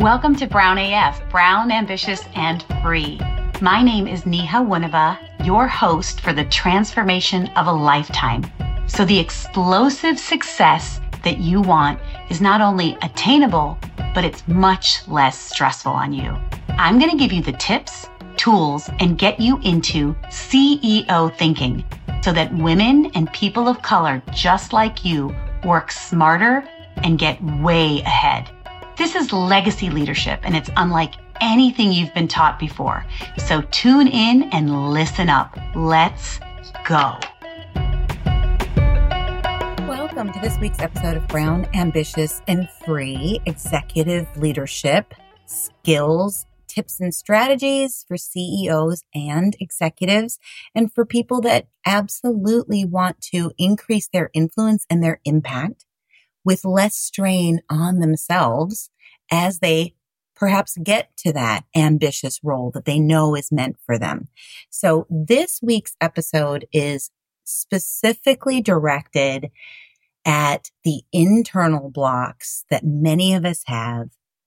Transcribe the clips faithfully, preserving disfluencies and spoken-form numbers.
Welcome to Brown A F, Brown, Ambitious, and Free. My name is Neha Winneba, your host for the transformation of a lifetime. So the explosive success that you want is not only attainable, but it's much less stressful on you. I'm going to give you the tips, tools, and get you into C E O thinking so that women and people of color just like you work smarter and get way ahead. This is legacy leadership, and it's unlike anything you've been taught before. So tune in and listen up. Let's go. Welcome to this week's episode of Brown, Ambitious, and Free Executive Leadership Skills, Tips, and Strategies for C E Os and executives, and for people that absolutely want to increase their influence and their impact with less strain on themselves as they perhaps get to that ambitious role that they know is meant for them. So this week's episode is specifically directed at the internal blocks that many of us have,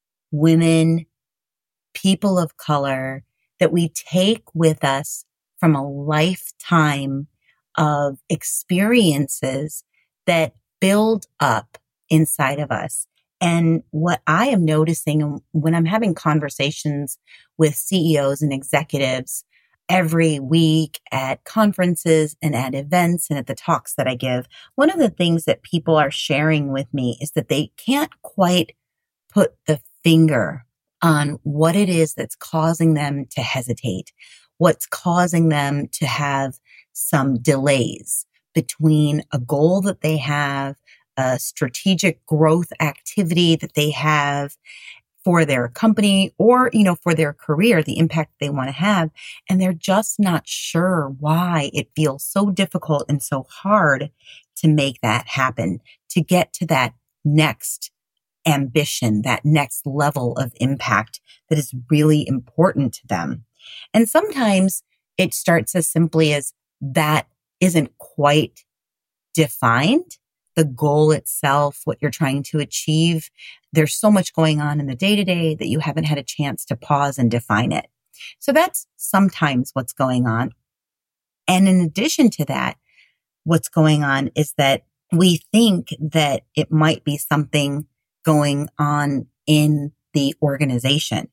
women, people of color, that we take with us from a lifetime of experiences that build up inside of us. And what I am noticing when I'm having conversations with C E Os and executives every week at conferences and at events and at the talks that I give, one of the things that people are sharing with me is that they can't quite put the finger on what it is that's causing them to hesitate, what's causing them to have some delays between a goal that they have, a strategic growth activity that they have for their company or, you know, for their career, the impact they want to have. And they're just not sure why it feels so difficult and so hard to make that happen, to get to that next ambition, that next level of impact that is really important to them. And sometimes it starts as simply as that isn't quite defined. The goal itself, what you're trying to achieve. There's so much going on in the day-to-day that you haven't had a chance to pause and define it. So that's sometimes what's going on. And in addition to that, what's going on is that we think that it might be something going on in the organization.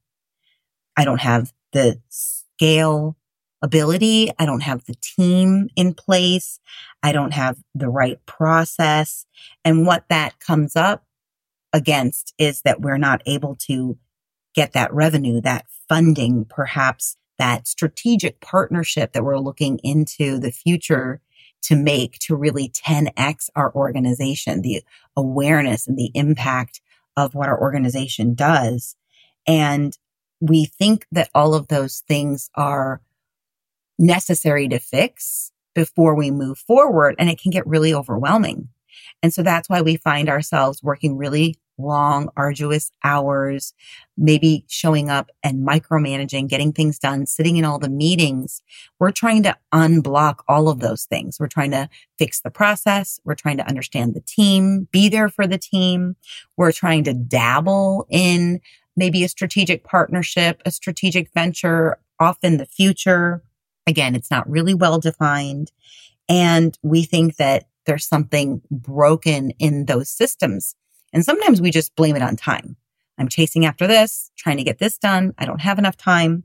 I don't have the scale ability. I don't have the team in place. I don't have the right process. And what that comes up against is that we're not able to get that revenue, that funding, perhaps that strategic partnership that we're looking into the future to make to really ten X our organization, the awareness and the impact of what our organization does. And we think that all of those things are necessary to fix before we move forward. And it can get really overwhelming. And so that's why we find ourselves working really long, arduous hours, maybe showing up and micromanaging, getting things done, sitting in all the meetings. We're trying to unblock all of those things. We're trying to fix the process. We're trying to understand the team, be there for the team. We're trying to dabble in maybe a strategic partnership, a strategic venture off in the future. Again, it's not really well defined. And we think that there's something broken in those systems. And sometimes we just blame it on time. I'm chasing after this, trying to get this done. I don't have enough time.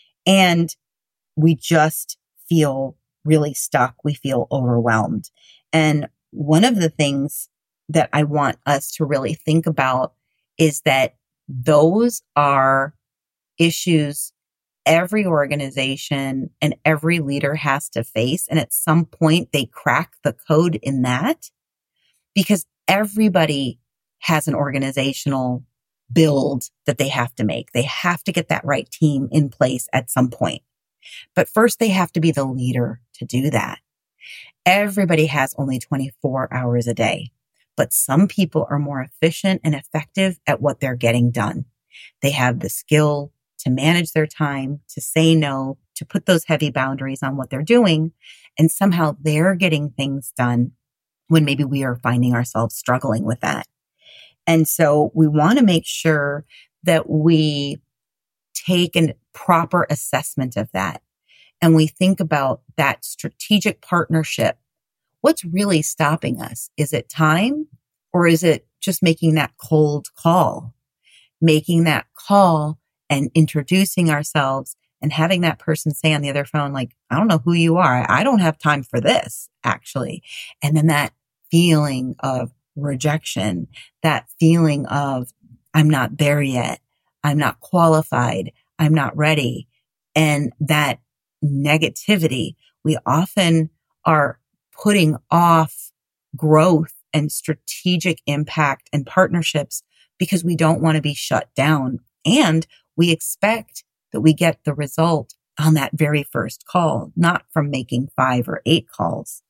And we just feel really stuck. We feel overwhelmed. And one of the things that I want us to really think about is that those are issues every organization and every leader has to face. And at some point they crack the code in that because everybody has an organizational build that they have to make. They have to get that right team in place at some point. But first they have to be the leader to do that. Everybody has only twenty-four hours a day, but some people are more efficient and effective at what they're getting done. They have the skill to manage their time, to say no, to put those heavy boundaries on what they're doing. And somehow they're getting things done when maybe we are finding ourselves struggling with that. And so we want to make sure that we take a proper assessment of that and we think about that strategic partnership. What's really stopping us? Is it time, or is it just making that cold call? Making that call and introducing ourselves and having that person say on the other phone, like, I don't know who you are. I don't have time for this, actually. And then that feeling of rejection, that feeling of, I'm not there yet. I'm not qualified. I'm not ready. And that negativity, we often are putting off growth and strategic impact and partnerships because we don't want to be shut down. And we expect that we get the result on that very first call, not from making five or eight calls.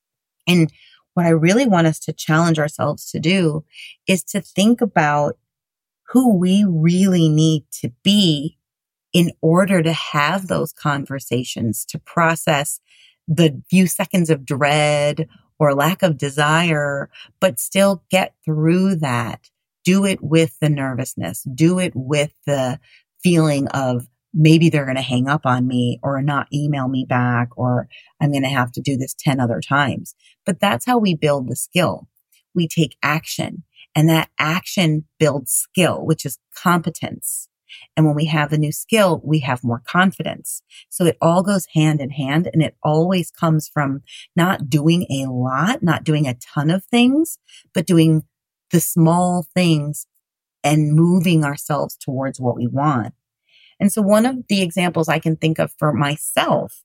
And what I really want us to challenge ourselves to do is to think about who we really need to be in order to have those conversations, to process the few seconds of dread or lack of desire, but still get through that. Do it with the nervousness. Do it with the feeling of maybe they're going to hang up on me or not email me back, or I'm going to have to do this ten other times. But that's how we build the skill. We take action, and that action builds skill, which is competence. And when we have the new skill, we have more confidence. So it all goes hand in hand, and it always comes from not doing a lot, not doing a ton of things, but doing the small things and moving ourselves towards what we want. And so one of the examples I can think of for myself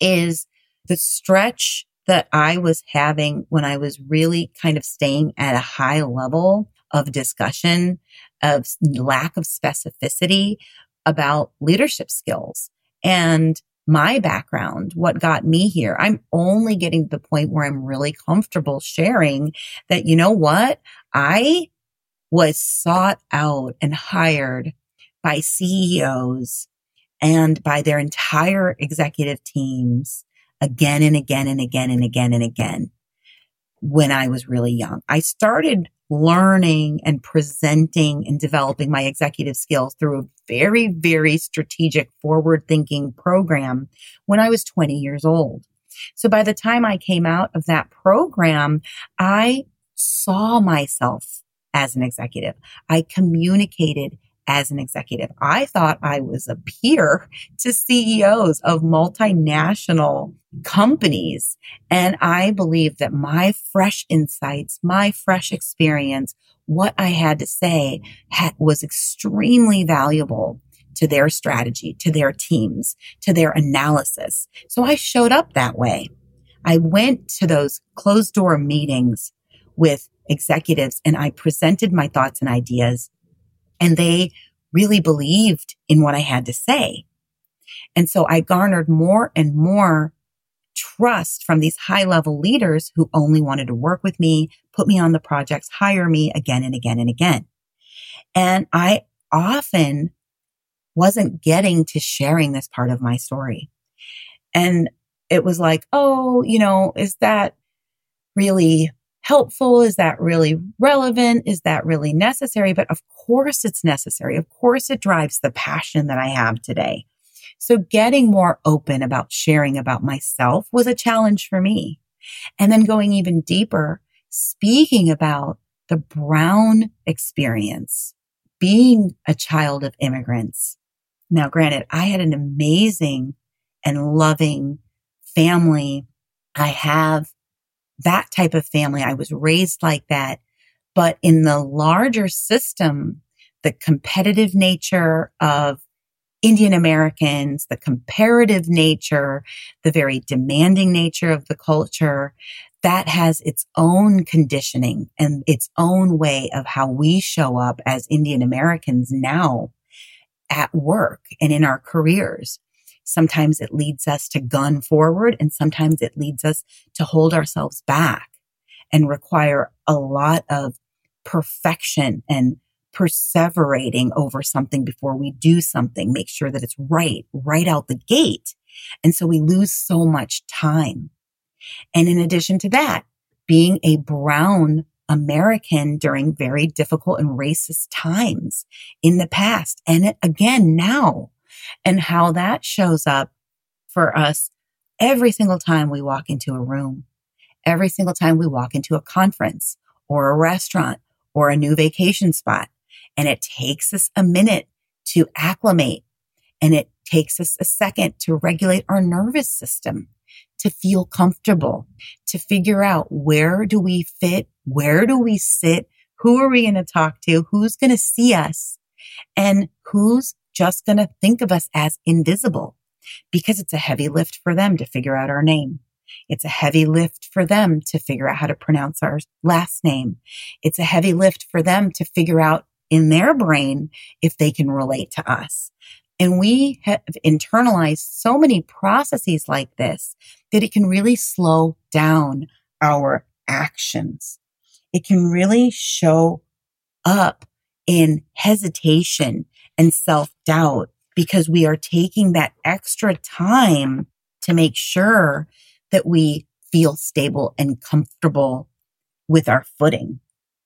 is the stretch that I was having when I was really kind of staying at a high level of discussion, of lack of specificity about leadership skills. And my background, what got me here, I'm only getting to the point where I'm really comfortable sharing that, you know what, I was sought out and hired by C E Os and by their entire executive teams again and again and again and again and again when I was really young. I started learning and presenting and developing my executive skills through a very, very strategic, forward-thinking program when I was twenty years old. So by the time I came out of that program, I saw myself as an executive. I communicated as an executive. I thought I was a peer to C E Os of multinational companies. And I believed that my fresh insights, my fresh experience, what I had to say had, was extremely valuable to their strategy, to their teams, to their analysis. So I showed up that way. I went to those closed door meetings with executives and I presented my thoughts and ideas, and they really believed in what I had to say. And so I garnered more and more trust from these high level leaders who only wanted to work with me, put me on the projects, hire me again and again and again. And I often wasn't getting to sharing this part of my story. And it was like, oh, you know, is that really helpful? Is that really relevant? Is that really necessary? But of course it's necessary. Of course it drives the passion that I have today. So getting more open about sharing about myself was a challenge for me. And then going even deeper, speaking about the Brown experience, being a child of immigrants. Now, granted, I had an amazing and loving family. I have that type of family. I was raised like that. But in the larger system, the competitive nature of Indian Americans, the comparative nature, the very demanding nature of the culture, that has its own conditioning and its own way of how we show up as Indian Americans now at work and in our careers. Sometimes it leads us to gun forward, and sometimes it leads us to hold ourselves back and require a lot of perfection and perseverating over something before we do something, make sure that it's right, right out the gate. And so we lose so much time. And in addition to that, being a Brown American during very difficult and racist times in the past. And again, now, and how that shows up for us every single time we walk into a room, every single time we walk into a conference or a restaurant or a new vacation spot. And it takes us a minute to acclimate, and it takes us a second to regulate our nervous system, to feel comfortable, to figure out where do we fit, where do we sit, who are we going to talk to, who's going to see us, and who's just going to think of us as invisible, because it's a heavy lift for them to figure out our name. It's a heavy lift for them to figure out how to pronounce our last name. It's a heavy lift for them to figure out in their brain if they can relate to us. And we have internalized so many processes like this that it can really slow down our actions. It can really show up in hesitation and self-doubt because we are taking that extra time to make sure that we feel stable and comfortable with our footing.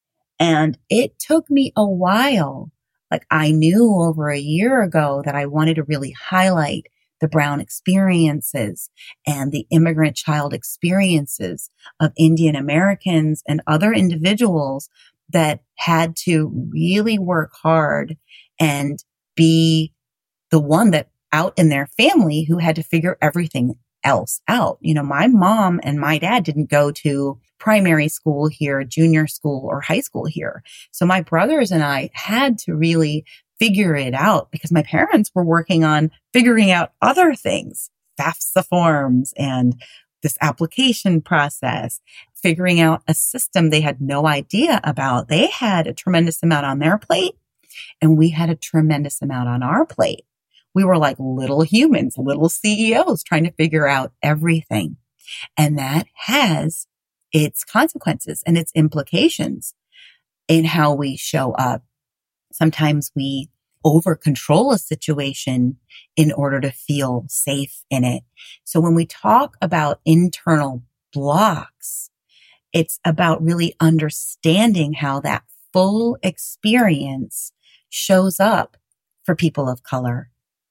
And it took me a while. Like, I knew over a year ago that I wanted to really highlight the Brown experiences and the immigrant child experiences of Indian Americans and other individuals that had to really work hard and be the one that out in their family who had to figure everything else out. You know, my mom and my dad didn't go to primary school here, junior school, or high school here. So my brothers and I had to really figure it out because my parents were working on figuring out other things, FAFSA forms and this application process, figuring out a system they had no idea about. They had a tremendous amount on their plate, and we had a tremendous amount on our plate. We were like little humans, little C E Os trying to figure out everything. And that has its consequences and its implications in how we show up. Sometimes we over control a situation in order to feel safe in it. So when we talk about internal blocks, it's about really understanding how that full experience shows up for people of color,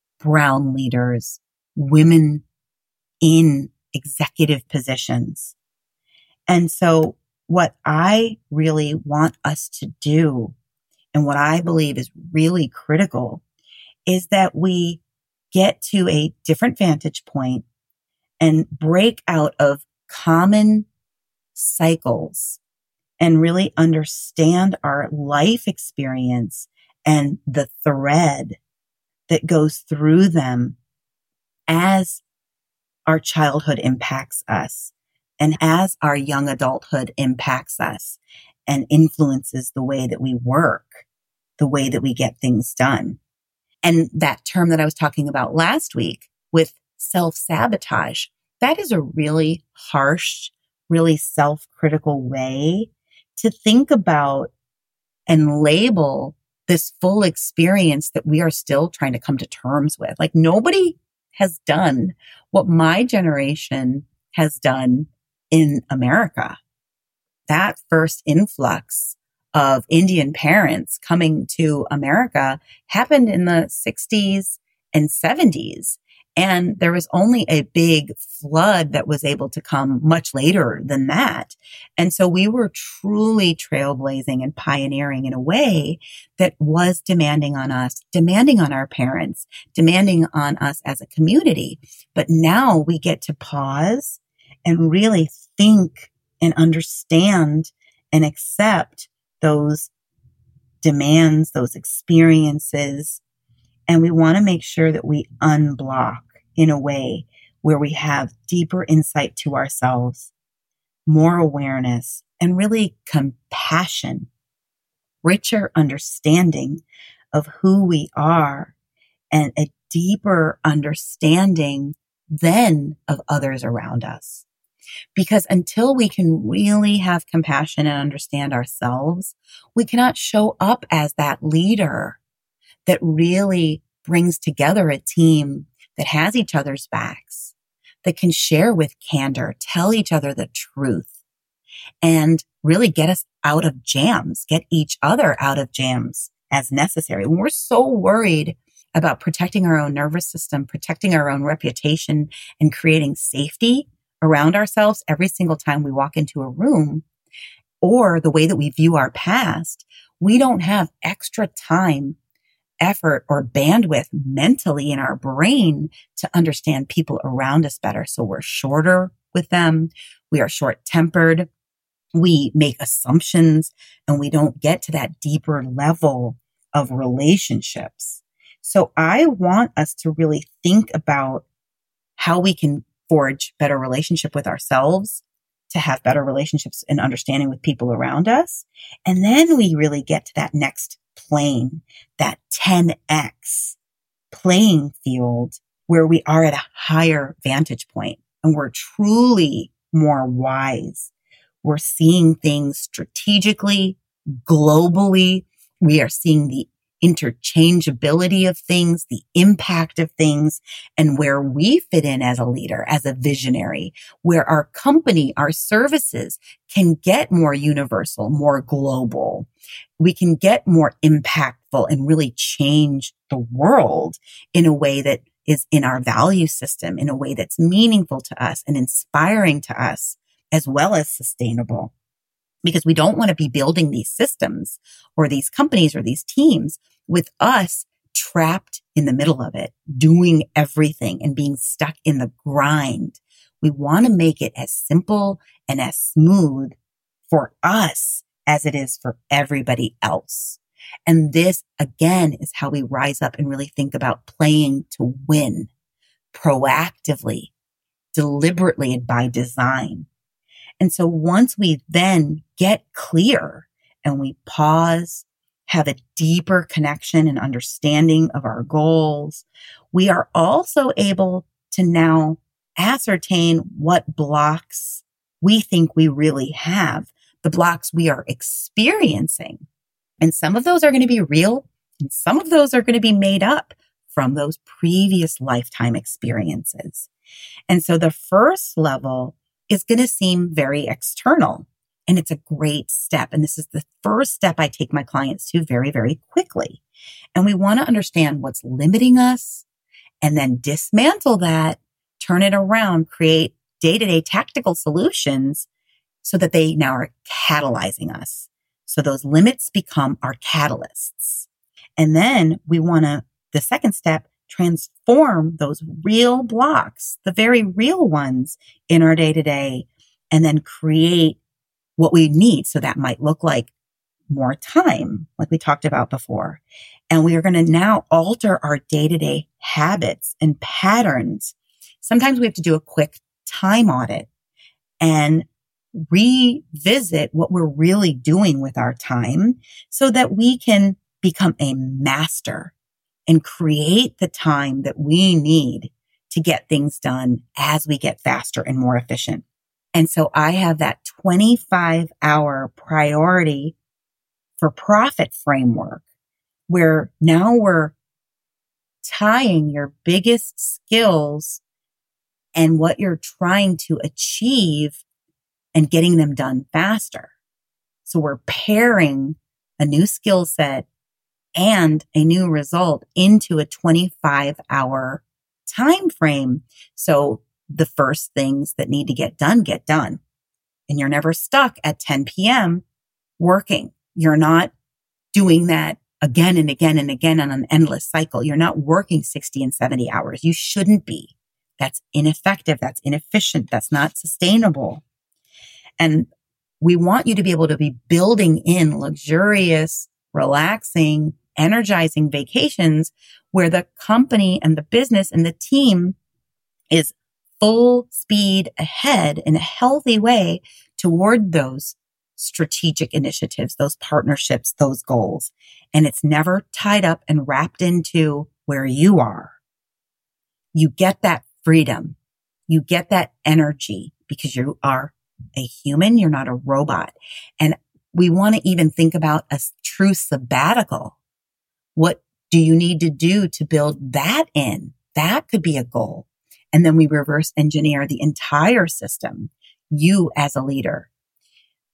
Brown leaders, women in executive positions. And so what I really want us to do, and what I believe is really critical, is that we get to a different vantage point and break out of common cycles and really understand our life experience and the thread that goes through them as our childhood impacts us and as our young adulthood impacts us and influences the way that we work, the way that we get things done. And that term that I was talking about last week with self-sabotage, that is a really harsh, really self-critical way to think about and label this full experience that we are still trying to come to terms with. Like, nobody has done what my generation has done in America. That first influx of Indian parents coming to America happened in the sixties and seventies. And there was only a big flood that was able to come much later than that. And so we were truly trailblazing and pioneering in a way that was demanding on us, demanding on our parents, demanding on us as a community. But now we get to pause and really think and understand and accept those demands, those experiences. And we want to make sure that we unblock in a way where we have deeper insight to ourselves, more awareness, and really compassion, richer understanding of who we are, and a deeper understanding then of others around us. Because until we can really have compassion and understand ourselves, we cannot show up as that leader that really brings together a team that has each other's backs, that can share with candor, tell each other the truth, and really get us out of jams, get each other out of jams as necessary. When we're so worried about protecting our own nervous system, protecting our own reputation, and creating safety around ourselves every single time we walk into a room, or the way that we view our past, we don't have extra time, effort, or bandwidth mentally in our brain to understand people around us better. So we're shorter with them. We are short-tempered. We make assumptions, and we don't get to that deeper level of relationships. So I want us to really think about how we can forge better relationship with ourselves, to have better relationships and understanding with people around us. And then we really get to that next plane, that ten X playing field where we are at a higher vantage point and we're truly more wise. We're seeing things strategically, globally. We are seeing the interchangeability of things, the impact of things, and where we fit in as a leader, as a visionary, where our company, our services can get more universal, more global. We can get more impactful and really change the world in a way that is in our value system, in a way that's meaningful to us and inspiring to us, as well as sustainable. Because we don't want to be building these systems or these companies or these teams with us trapped in the middle of it, doing everything and being stuck in the grind. We want to make it as simple and as smooth for us as it is for everybody else. And this, again, is how we rise up and really think about playing to win proactively, deliberately, and by design. And so once we then get clear and we pause, have a deeper connection and understanding of our goals, we are also able to now ascertain what blocks we think we really have, the blocks we are experiencing. And some of those are going to be real, and some of those are going to be made up from those previous lifetime experiences. And so the first level is going to seem very external, and it's a great step. And this is the first step I take my clients to very, very quickly. And we want to understand what's limiting us and then dismantle that, turn it around, create day-to-day tactical solutions so that they now are catalyzing us. So those limits become our catalysts. And then we want to, the second step, transform those real blocks, the very real ones in our day-to-day, and then create what we need. So that might look like more time, like we talked about before. And we are going to now alter our day-to-day habits and patterns. Sometimes we have to do a quick time audit and revisit what we're really doing with our time so that we can become a master and create the time that we need to get things done as we get faster and more efficient. And so I have that twenty-five hour priority for profit framework where now we're tying your biggest skills and what you're trying to achieve and getting them done faster. So we're pairing a new skill set and a new result into a twenty-five hour time frame. So the first things that need to get done, get done. And you're never stuck at ten p.m. working. You're not doing that again and again and again on an endless cycle. You're not working sixty and seventy hours. You shouldn't be. That's ineffective. That's inefficient. That's not sustainable. And we want you to be able to be building in luxurious, relaxing, energizing vacations where the company and the business and the team is full speed ahead in a healthy way toward those strategic initiatives, those partnerships, those goals. And it's never tied up and wrapped into where you are. You get that freedom. You get that energy because you are a human. You're not a robot. And we want to even think about a true sabbatical. What do you need to do to build that in? That could be a goal. And then we reverse engineer the entire system, you as a leader.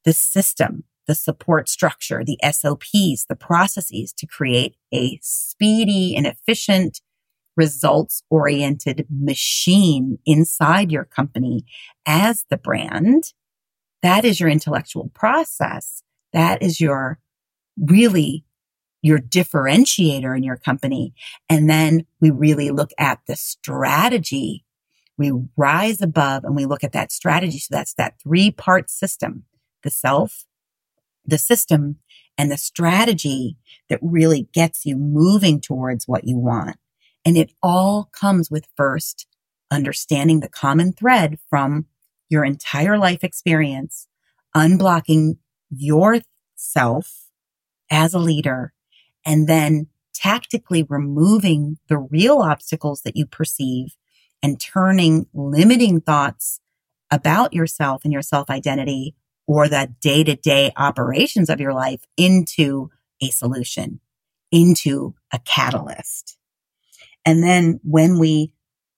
the system, the support structure, the S O Ps, the processes to create a speedy and efficient, results-oriented machine inside your company as the brand. That is your intellectual process. That is your really your differentiator in your company. And then we really look at the strategy. We rise above and we look at that strategy. So that's that three-part system, the self, the system, and the strategy that really gets you moving towards what you want. And it all comes with first understanding the common thread from your entire life experience, unblocking yourself as a leader, and then tactically removing the real obstacles that you perceive and turning limiting thoughts about yourself and your self-identity or the day-to-day operations of your life into a solution, into a catalyst. And then when we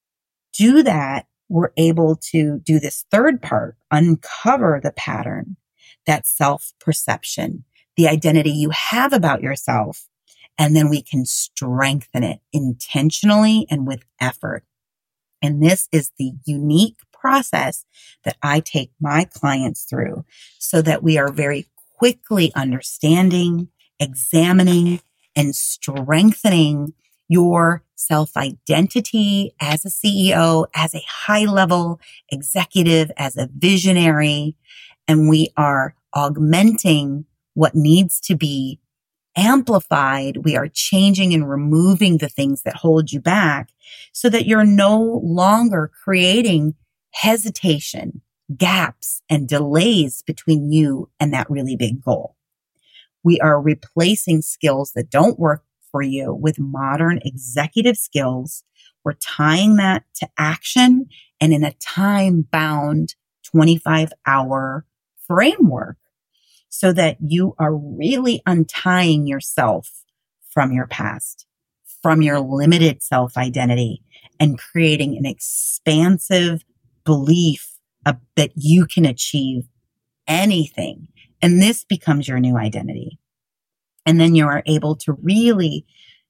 do that, we're able to do this third part, uncover the pattern, that self-perception, the identity you have about yourself, and then we can strengthen it intentionally and with effort. And this is the unique process that I take my clients through so that we are very quickly understanding, examining, and strengthening your self-identity as a C E O, as a high-level executive, as a visionary, and we are augmenting what needs to be amplified. We are changing and removing the things that hold you back so that you're no longer creating hesitation, gaps, and delays between you and that really big goal. We are replacing skills that don't work for you with modern executive skills. We're tying that to action and in a time-bound twenty-five hour framework so that you are really untying yourself from your past, from your limited self-identity, and creating an expansive belief of, that you can achieve anything. And this becomes your new identity. And then you are able to really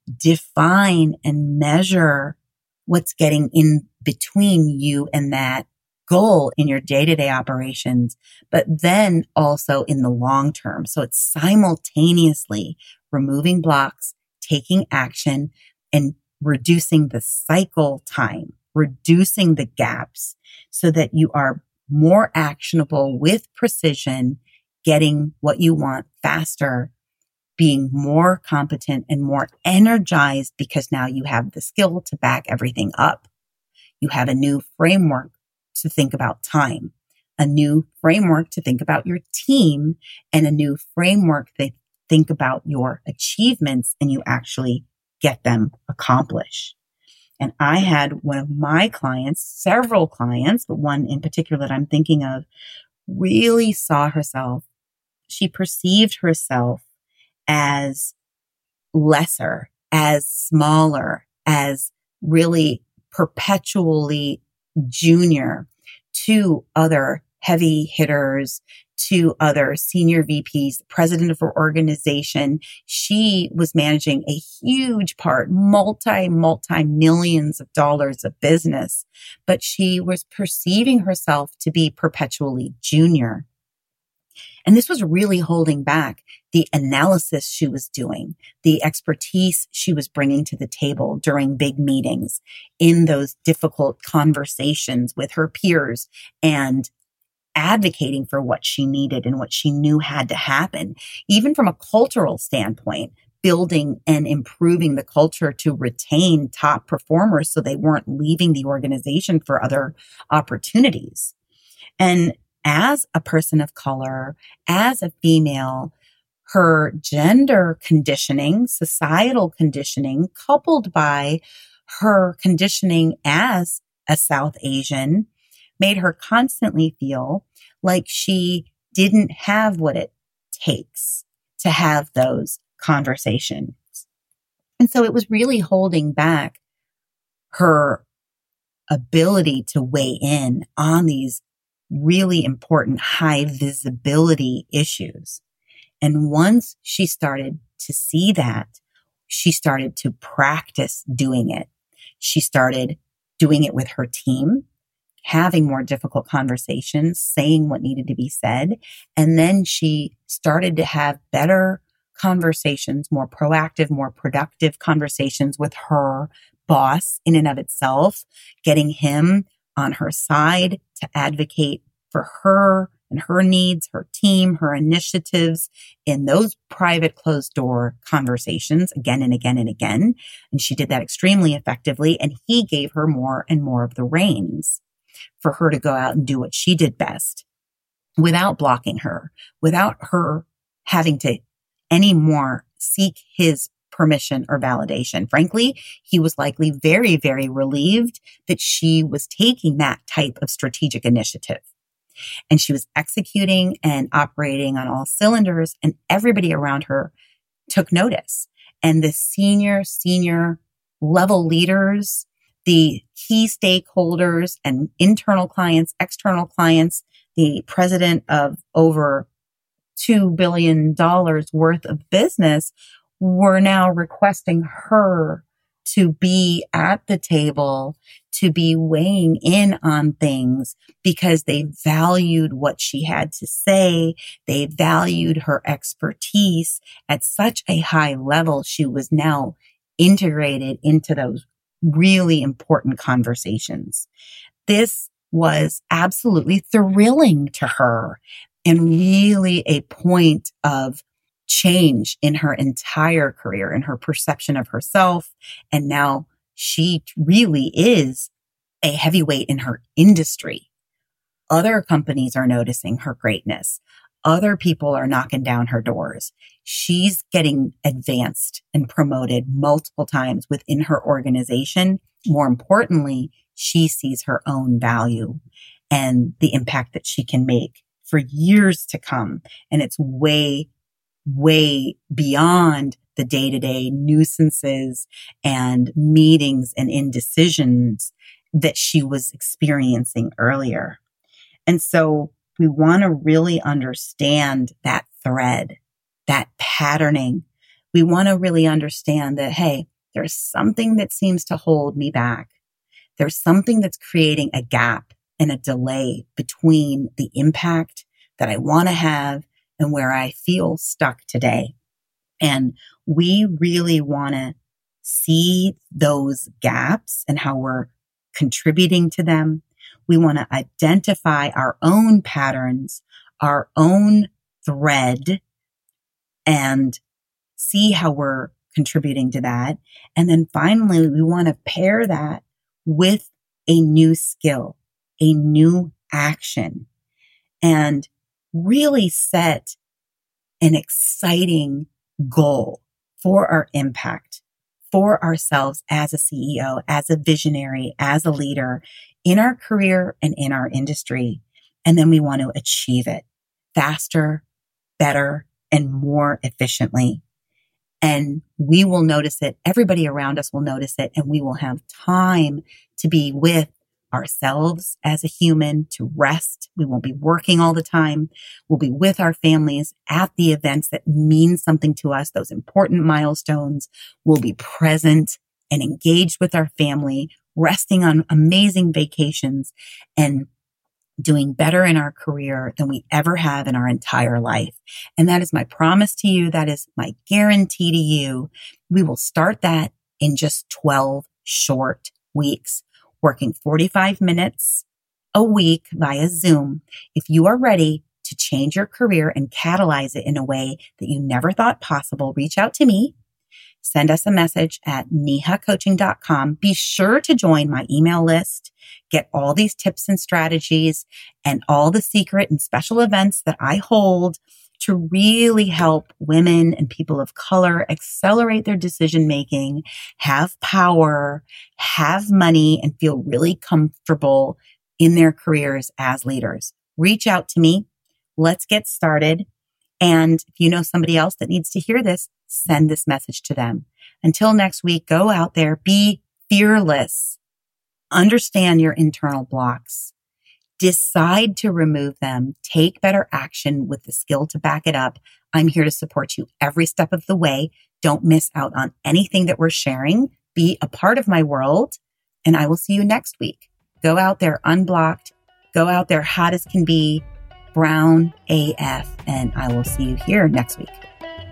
define and measure what's getting in between you and that goal in your day-to-day operations, but then also in the long term. So it's simultaneously removing blocks, taking action, and reducing the cycle time, reducing the gaps so that you are more actionable with precision, getting what you want faster, being more competent and more energized because now you have the skill to back everything up. You have a new framework to think about time, a new framework to think about your team, and a new framework to think about your achievements, and you actually get them accomplished. And I had one of my clients, several clients, but one in particular that I'm thinking of, really saw herself. She perceived herself as lesser, as smaller, as really perpetually junior to other heavy hitters, to other senior V Ps, president of her organization. She was managing a huge part, multi, multi millions of dollars of business, but she was perceiving herself to be perpetually junior. And this was really holding back the analysis she was doing, the expertise she was bringing to the table during big meetings, in those difficult conversations with her peers, and advocating for what she needed and what she knew had to happen, even from a cultural standpoint, building and improving the culture to retain top performers so they weren't leaving the organization for other opportunities. And as a person of color, as a female, her gender conditioning, societal conditioning, coupled by her conditioning as a South Asian, made her constantly feel like she didn't have what it takes to have those conversations. And so it was really holding back her ability to weigh in on these really important high visibility issues. And once she started to see that, she started to practice doing it. She started doing it with her team, having more difficult conversations, saying what needed to be said. And then she started to have better conversations, more proactive, more productive conversations with her boss in and of itself, getting him on her side to advocate for her and her needs, her team, her initiatives in those private closed door conversations again and again and again. And she did that extremely effectively. And he gave her more and more of the reins for her to go out and do what she did best without blocking her, without her having to anymore seek his permission or validation. Frankly, he was likely very, very relieved that she was taking that type of strategic initiative. And she was executing and operating on all cylinders, and everybody around her took notice. And the senior, senior level leaders, the key stakeholders and internal clients, external clients, the president of over two billion dollars worth of business were now requesting her to be at the table, to be weighing in on things because they valued what she had to say. They valued her expertise at such a high level. She was now integrated into those really important conversations. This was absolutely thrilling to her and really a point of change in her entire career, in her perception of herself. And now she really is a heavyweight in her industry. Other companies are noticing her greatness. Other people are knocking down her doors. She's getting advanced and promoted multiple times within her organization. More importantly, she sees her own value and the impact that she can make for years to come. And it's way way beyond the day-to-day nuisances and meetings and indecisions that she was experiencing earlier. And so we want to really understand that thread, that patterning. We want to really understand that, hey, there's something that seems to hold me back. There's something that's creating a gap and a delay between the impact that I want to have and where I feel stuck today. And we really want to see those gaps and how we're contributing to them. We want to identify our own patterns, our own thread, and see how we're contributing to that. And then finally, we want to pair that with a new skill, a new action, and really set an exciting goal for our impact, for ourselves as a C E O, as a visionary, as a leader in our career and in our industry. And then we want to achieve it faster, better, and more efficiently. And we will notice it. Everybody around us will notice it. And we will have time to be with ourselves as a human, to rest. We won't be working all the time. We'll be with our families at the events that mean something to us, those important milestones. We'll be present and engaged with our family, resting on amazing vacations and doing better in our career than we ever have in our entire life. And that is my promise to you. That is my guarantee to you. We will start that in just twelve short weeks, working forty-five minutes a week via Zoom. If you are ready to change your career and catalyze it in a way that you never thought possible, reach out to me. Send us a message at neha coaching dot com. Be sure to join my email list. Get all these tips and strategies and all the secret and special events that I hold to really help women and people of color accelerate their decision making, have power, have money, and feel really comfortable in their careers as leaders. Reach out to me. Let's get started. And if you know somebody else that needs to hear this, send this message to them. Until next week, go out there, be fearless, understand your internal blocks, decide to remove them, take better action with the skill to back it up. I'm here to support you every step of the way. Don't miss out on anything that we're sharing. Be a part of my world, and I will see you next week. Go out there unblocked. Go out there hot as can be, brown A F, and I will see you here next week.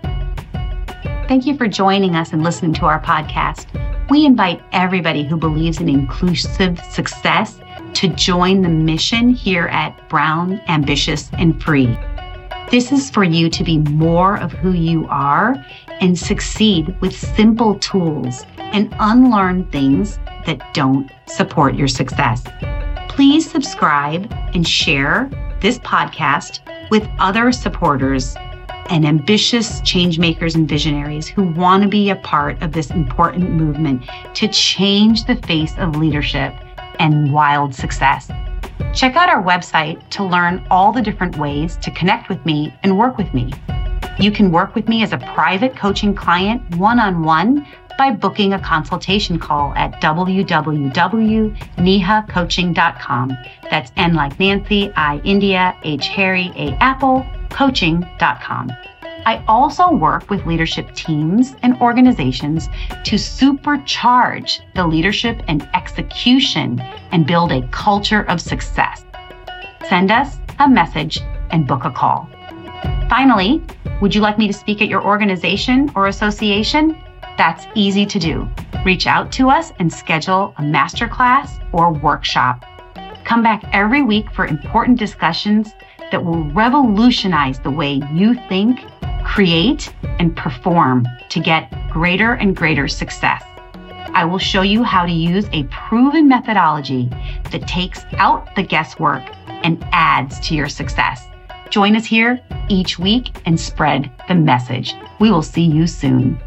Thank you for joining us and listening to our podcast. We invite everybody who believes in inclusive success to join the mission here at Brown, Ambitious, and Free. This is for you to be more of who you are and succeed with simple tools and unlearn things that don't support your success. Please subscribe and share this podcast with other supporters and ambitious change makers and visionaries who want to be a part of this important movement to change the face of leadership and wild success. Check out our website to learn all the different ways to connect with me and work with me. You can work with me as a private coaching client one-on-one by booking a consultation call at w w w dot neha coaching dot com. That's N like Nancy, I India, H Harry, A Apple, coaching dot com. I also work with leadership teams and organizations to supercharge the leadership and execution and build a culture of success. Send us a message and book a call. Finally, would you like me to speak at your organization or association? That's easy to do. Reach out to us and schedule a masterclass or workshop. Come back every week for important discussions that will revolutionize the way you think, create, and perform to get greater and greater success. I will show you how to use a proven methodology that takes out the guesswork and adds to your success. Join us here each week and spread the message. We will see you soon.